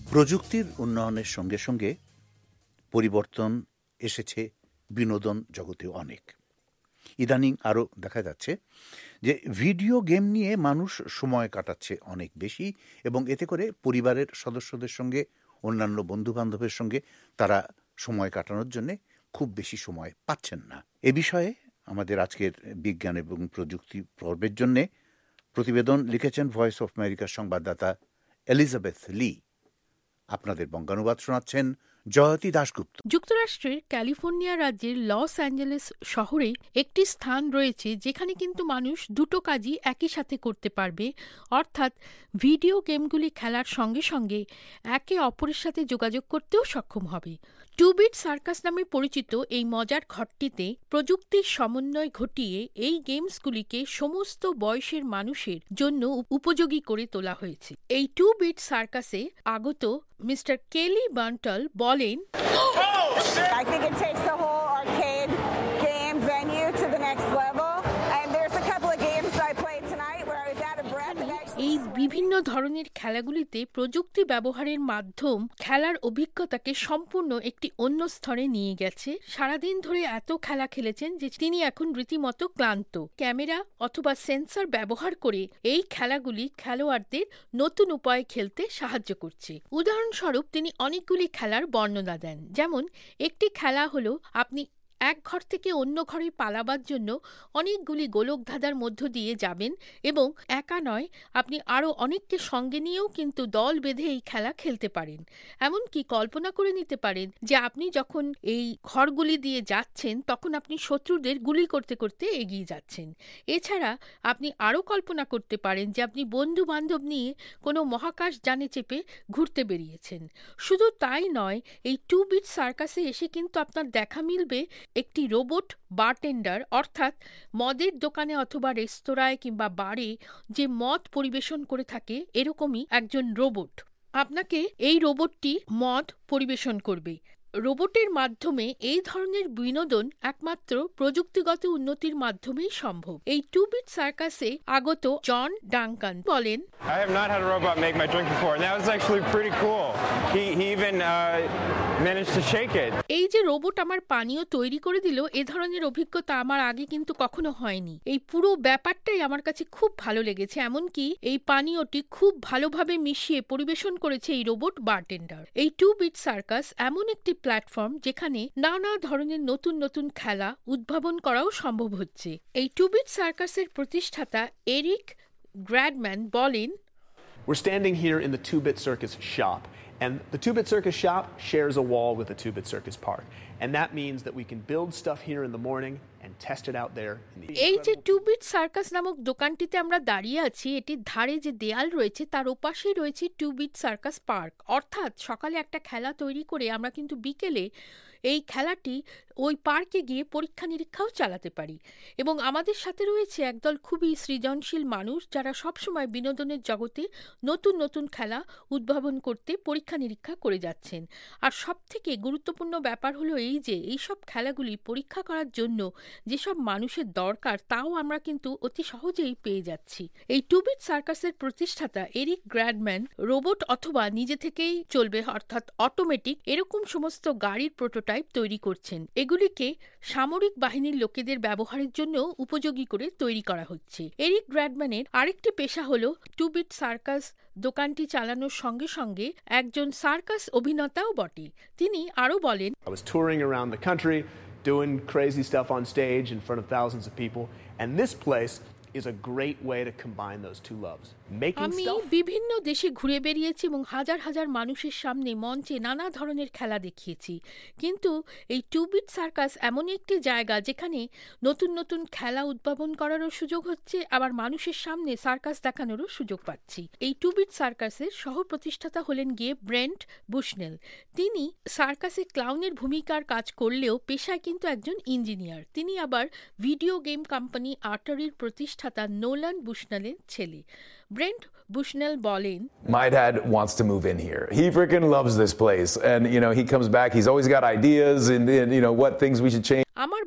প্রযুক্তির উন্নয়নের সঙ্গে সঙ্গে পরিবর্তন এসেছে বিনোদন জগতেও অনেক। ইদানিং আরও দেখা যাচ্ছে যে ভিডিও গেম নিয়ে মানুষ সময় কাটাচ্ছে অনেক বেশি, এবং এতে করে পরিবারের সদস্যদের সঙ্গে, অন্যান্য বন্ধুবান্ধবের সঙ্গে তারা সময় কাটানোর জন্যে খুব বেশি সময় পাচ্ছেন না। এ বিষয়ে আমাদের আজকের বিজ্ঞান এবং প্রযুক্তি পর্বের জন্যে প্রতিবেদন লিখেছেন ভয়েস অফ আমেরিকার সংবাদদাতা এলিজাবেথ লি। আপনাদের বঙ্গানুবাদ শোনাচ্ছেন জয়তী দাশগুপ্ত। যুক্তরাষ্ট্রের ক্যালিফোর্নিয়া রাজ্যের লস অ্যাঞ্জেলেস শহরে একটি স্থান রয়েছে যেখানে কিন্তু মানুষ দুটো কাজই একই সাথে করতে পারবে, অর্থাৎ ভিডিও গেমগুলি খেলার সঙ্গে সঙ্গে একে অপরের সাথে যোগাযোগ করতেও সক্ষম হবে। 2-বিট সার্কাস নামে পরিচিত এই মজার ঘরটিতে প্রযুক্তির সমন্বয় ঘটিয়ে এই গেমসগুলিকে সমস্ত বয়সের মানুষের জন্য উপযোগী করে তোলা হয়েছে। এই 2-বিট সার্কাসে আগত মিস্টার কেলি বান্টল বলেন, I think it takes the whole arcade game venue to the next level. And there's a couple of games I played tonight where I was out of breath. এই বিভিন্ন ধরনের খেলাগুলিতে প্রযুক্তি ব্যবহারের মাধ্যম খেলার অভিজ্ঞতাকে সম্পূর্ণ একটি অন্য স্তরে নিয়ে গেছে। সারাদিন ধরে এত খেলা খেলেছেন যে তিনি এখন রীতিমতো ক্লান্ত। ক্যামেরা অথবা সেন্সর ব্যবহার করে এই খেলাগুলি খেলোয়াড়দের নতুন উপায়ে খেলতে সাহায্য করছে। উদাহরণস্বরূপ তিনি অনেকগুলি খেলার বর্ণনা দেন। যেমন একটি খেলা হলো আপনি এক ঘর থেকে অন্য ঘরে পালাবার জন্য অনেকগুলি গোলক ধাঁধার মধ্য দিয়ে যাবেন, এবং একা নয়, আপনি আরও অনেককে সঙ্গে নিয়েও কিন্তু দল বেঁধে এই খেলা খেলতে পারেন। এমনকি কল্পনা করে নিতে পারেন যে আপনি যখন এই ঘরগুলি দিয়ে যাচ্ছেন তখন আপনি শত্রুদের গুলি করতে করতে এগিয়ে যাচ্ছেন। এছাড়া আপনি আরও কল্পনা করতে পারেন যে আপনি বন্ধু বান্ধব নিয়ে কোনো মহাকাশ যানে চেপে ঘুরতে বেরিয়েছেন। শুধু তাই নয়, এই 2-বিট সার্কাসে এসে কিন্তু আপনার দেখা মিলবে একটি রোবট বারটেন্ডার, অর্থাৎ মদের দোকানে অথবা রেস্তোরাঁয় কিংবা বারে যে মদ পরিবেশন করে থাকে এরকমই একজন রোবট। আপনাকে এই রোবটটি মদ পরিবেশন করবে। রোবটের মাধ্যমে এই ধরনের বিনোদন একমাত্র প্রযুক্তিগত উন্নতির মাধ্যমেই সম্ভব। এই 2-বিট সার্কাসে আগত জন ডাঙ্কান বলেন, I have not had a robot make my drink before, and that was actually pretty cool. He even managed to shake it. এই যে রোবট আমার পানীয় তৈরি করে দিল, এ ধরনের অভিজ্ঞতা আমার আগে কিন্তু কখনো হয়নি। এই পুরো ব্যাপারটাই আমার কাছে খুব ভালো লেগেছে। এমনকি এই পানীয়টি খুব ভালোভাবে মিশিয়ে পরিবেশন করেছে এই রোবট বারটেন্ডার। এই 2-বিট সার্কাস এমন একটি প্ল্যাটফর্ম যেখানে নানা ধরনের নতুন নতুন খেলা উদ্ভাবন করাও সম্ভব হচ্ছে। এই 2-বিট সার্কাসের প্রতিষ্ঠাতা এরিক গ্র্যাডম্যান বলেন, We're standing here in the 2-Bit Circus shop, and the 2-Bit Circus shop shares a wall with the 2-Bit Circus park, and that means that we can build stuff here in the morning and test it out there in the এই যে 2-বিট circus নামক দোকানটিতে আমরা দাঁড়িয়ে আছি, এটির ধারে যে দেয়াল রয়েছে তার ওপাশেই রয়েছে 2-বিট সার্কাস পার্ক। অর্থাৎ সকালে একটা খেলা তৈরি করে আমরা কিন্তু বিকেলে এই খেলাটি ওই পার্কে গিয়ে পরীক্ষা নিরীক্ষাও চালাতে পারি। এবং আমাদের সাথে রয়েছে একদল খুবই সৃজনশীল মানুষ যারা সবসময় বিনোদনের জগতে নতুন নতুন খেলা উদ্ভাবন করতে পরীক্ষা নিরীক্ষা করে যাচ্ছেন। আর সবথেকে গুরুত্বপূর্ণ ব্যাপার হলো এই যে এইসব খেলাগুলি পরীক্ষা করার জন্য যেসব মানুষের দরকার তাও আমরা কিন্তু অতি সহজেই পেয়ে যাচ্ছি। এই 2-বিট সার্কাসের প্রতিষ্ঠাতা এরিক গ্র্যাডম্যান রোবট অথবা নিজে থেকেই চলবে, অর্থাৎ অটোমেটিক, এরকম সমস্ত গাড়ির প্রোটোটাইপ তৈরি করছেন। এগুলিকে সামরিক বাহিনীর লোকেদের ব্যবহারের জন্য উপযোগী করে তৈরি করা হচ্ছে। এরিক গ্র্যাডম্যানের আরেকটি পেশা হলো 2-বিট সার্কাস দোকানটি চালানোর সঙ্গে সঙ্গে একজন সার্কাস অভিনেতাও বটে। তিনি আরও বলেন, I was touring around the country doing crazy stuff on stage in front of thousands of people, and this place is a great way to combine those two loves. আমি বিভিন্ন দেশে ঘুরে বেরিয়েছি এবং হাজার হাজার মানুষের সামনে মঞ্চে নানা ধরনের খেলা দেখিয়েছি, কিন্তু এই 2-বিট সার্কাস এমন একটি জায়গা যেখানে নতুন নতুন খেলা উদ্ভাবন করারও সুযোগ হচ্ছে, আবার মানুষের সামনে সার্কাস দেখানোরও সুযোগ পাচ্ছি। এই 2-বিট সার্কাসের সহ প্রতিষ্ঠাতা হলেন গিয়ে ব্রেন্ট বুশনেল। তিনি সার্কাসে ক্লাউনের ভূমিকার কাজ করলেও পেশায় কিন্তু একজন ইঞ্জিনিয়ার। তিনি আবার ভিডিও গেম কোম্পানি আটারির প্রতিষ্ঠাতা নোলান বুশনেলের ছেলে। ব্রেন্ট বুশনেল বলেন, My dad wants to move in here. He freaking loves this place, and he comes back, he's always got ideas and what things we should change. আমার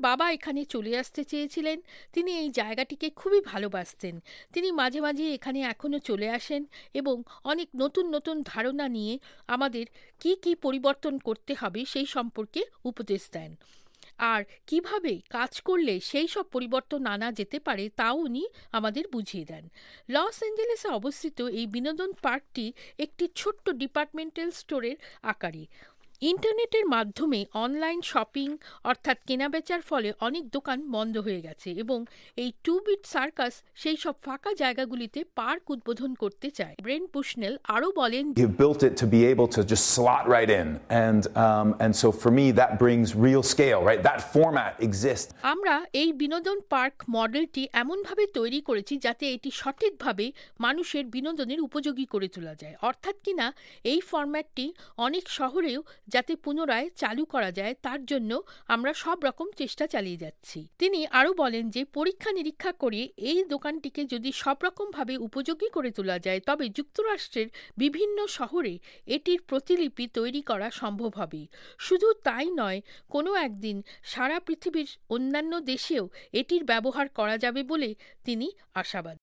বাবা এখানে চলে আসতে চেয়েছিলেন। তিনি এই জায়গাটিকে খুবই ভালোবাসতেন। তিনি মাঝে মাঝে এখানে এখনও চলে আসেন এবং অনেক নতুন নতুন ধারণা নিয়ে আমাদের কি কি পরিবর্তন করতে হবে সেই সম্পর্কে উপদেশ দেন, আর কিভাবে কাজ করলে সেই সব পরিবর্তন আনা যেতে পারে তাও উনি আমাদের বুঝিয়ে দেন। লস অ্যাঞ্জেলেসে অবস্থিত এই বিনোদন পার্কটি একটি ছোট্ট ডিপার্টমেন্টাল স্টোরের আকারে। ইন্টারনেটের মাধ্যমে অনলাইন শপিং অর্থাৎ কেনাবেচার ফলে অনেক দোকান বন্ধ হয়ে গেছে এবং এই 2-bit সার্কাস সেই সব ফাঁকা জায়গাগুলিতে পার্ক উদ্বোধন করতে চায়। ব্রেন বুশনেল আরও বলেন, You've built it to be able to just slot right in, and so for me that brings real scale, right? That format exists. আমরা এই বিনোদন পার্ক মডেলটি এমনভাবে তৈরি করেছি যাতে এটি সঠিকভাবে মানুষের বিনোদনের উপযোগী করে তোলা যায়, অর্থাৎ কিনা এই ফরম্যাটটি অনেক শহরেও যাতে পুনরায় চালু করা যায় তার জন্য আমরা সব রকম চেষ্টা চালিয়ে যাচ্ছি। তিনি আরও বলেন যে পরীক্ষা নিরীক্ষা করে এই দোকানটিকে যদি সব রকমভাবে উপযোগী করে তোলা যায় তবে যুক্তরাষ্ট্রের বিভিন্ন শহরে এটির প্রতিলিপি তৈরি করা সম্ভব হবে। শুধু তাই নয়, কোনো একদিন সারা পৃথিবীর অন্যান্য দেশেও এটির ব্যবহার করা যাবে বলে তিনি আশাবাদী।